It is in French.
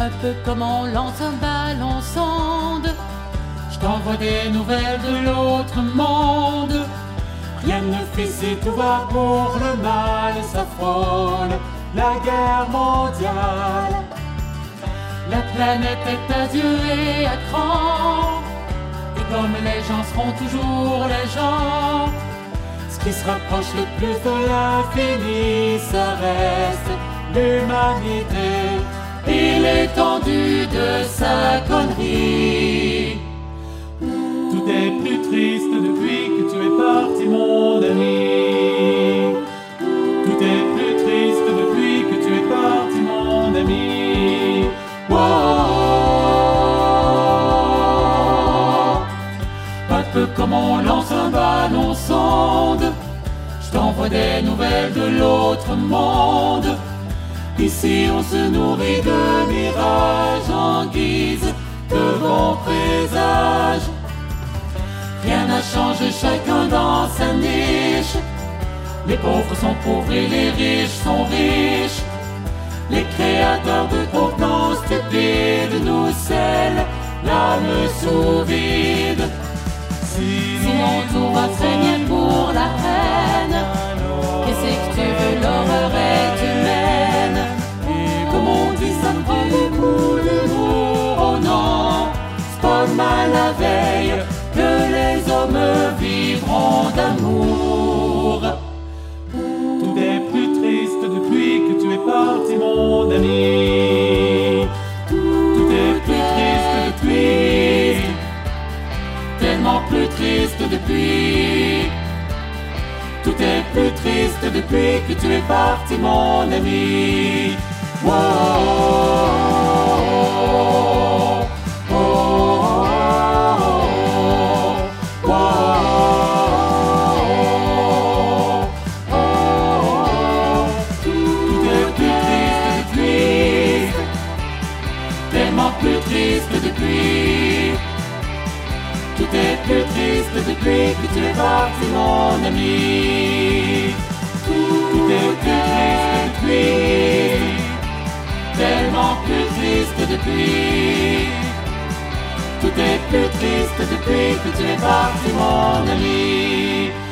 Un peu comme on lance un ballon sonde, je t'envoie des nouvelles de l'autre monde. Rien ne fait si tout va pour le mal, ça frôle la guerre mondiale. La planète est à Dieu et à cran, et comme les gens seront toujours les gens, ce qui se rapproche le plus de l'infini, ça reste l'humanité et l'étendue de sa connerie. Tout est plus triste depuis que tu es parti, mon ami. Tout est plus triste depuis que tu es parti, mon ami. Wow. Un peu comme on lance un ballon sonde, je t'envoie des nouvelles de l'autre monde. Ici on se nourrit de mirages en guise de bons présages. Rien n'a changé, chacun dans sa niche. Les pauvres sont pauvres et les riches sont riches. Les créateurs de contenants stupides nous scellent l'âme sous vide. Sinon tout va traîner pour la haine. Qu'est-ce que tu veux, l'horreur est humaine. Et comme on dit, ça me prend beaucoup d'humour. Oh non, c'est pas mal la veille que les hommes vivront d'amour. Tout est plus triste depuis que tu es parti, mon ami. Tout est plus triste depuis, tellement plus triste depuis. Tout est plus triste depuis que tu es parti, mon ami. Wow. Plus triste depuis. Tout est plus triste depuis que tu es parti, mon ami. Tout est plus triste depuis, tellement plus triste depuis. Tout est plus triste depuis que tu es parti, mon ami.